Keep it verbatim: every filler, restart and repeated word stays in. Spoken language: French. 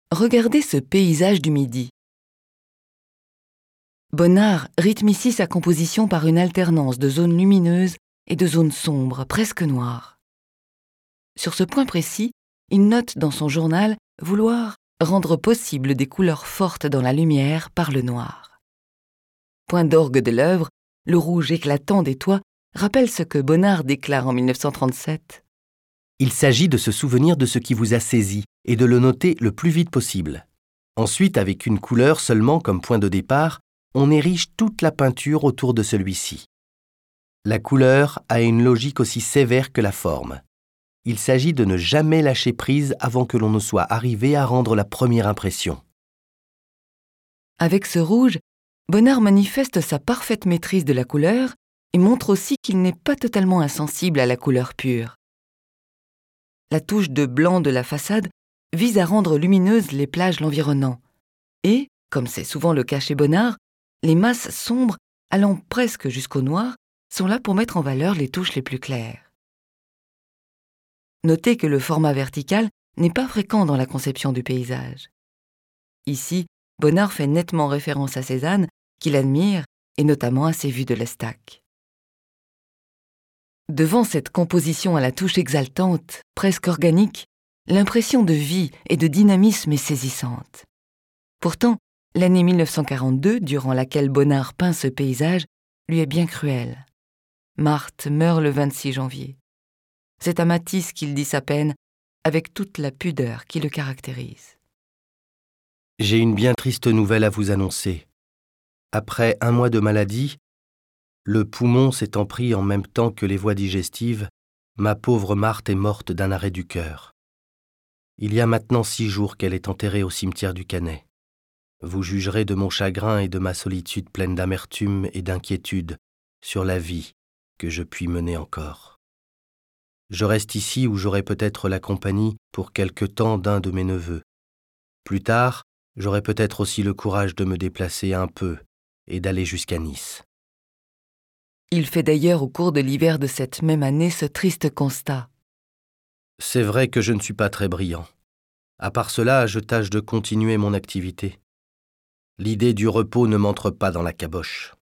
Regardez ce paysage du Midi. Bonnard rythme ici sa composition par une alternance de zones lumineuses et de zones sombres, presque noires. Sur ce point précis, il note dans son journal vouloir rendre possible des couleurs fortes dans la lumière par le noir. Point d'orgue de l'œuvre, le rouge éclatant des toits rappelle ce que Bonnard déclare en mille neuf cent trente-sept. Il s'agit de se souvenir de ce qui vous a saisi et de le noter le plus vite possible. Ensuite, avec une couleur seulement comme point de départ, on érige toute la peinture autour de celui-ci. La couleur a une logique aussi sévère que la forme. Il s'agit de ne jamais lâcher prise avant que l'on ne soit arrivé à rendre la première impression. Avec ce rouge, Bonnard manifeste sa parfaite maîtrise de la couleur et montre aussi qu'il n'est pas totalement insensible à la couleur pure. La touche de blanc de la façade vise à rendre lumineuses les plages l'environnant. Et, comme c'est souvent le cas chez Bonnard, les masses sombres, allant presque jusqu'au noir, sont là pour mettre en valeur les touches les plus claires. Notez que le format vertical n'est pas fréquent dans la conception du paysage. Ici, Bonnard fait nettement référence à Cézanne, qu'il admire, et notamment à ses vues de l'Estaque. Devant cette composition à la touche exaltante, presque organique, l'impression de vie et de dynamisme est saisissante. Pourtant, l'année mille neuf cent quarante-deux, durant laquelle Bonnard peint ce paysage, lui est bien cruelle. Marthe meurt le vingt-six janvier. C'est à Matisse qu'il dit sa peine, avec toute la pudeur qui le caractérise. J'ai une bien triste nouvelle à vous annoncer. Après un mois de maladie, le poumon s'étant pris en même temps que les voies digestives, ma pauvre Marthe est morte d'un arrêt du cœur. Il y a maintenant six jours qu'elle est enterrée au cimetière du Canet. Vous jugerez de mon chagrin et de ma solitude pleine d'amertume et d'inquiétude sur la vie que je puis mener encore. Je reste ici où j'aurai peut-être la compagnie pour quelque temps d'un de mes neveux. Plus tard, j'aurai peut-être aussi le courage de me déplacer un peu et d'aller jusqu'à Nice. Il fait d'ailleurs au cours de l'hiver de cette même année ce triste constat. C'est vrai que je ne suis pas très brillant. À part cela, je tâche de continuer mon activité. L'idée du repos ne m'entre pas dans la caboche.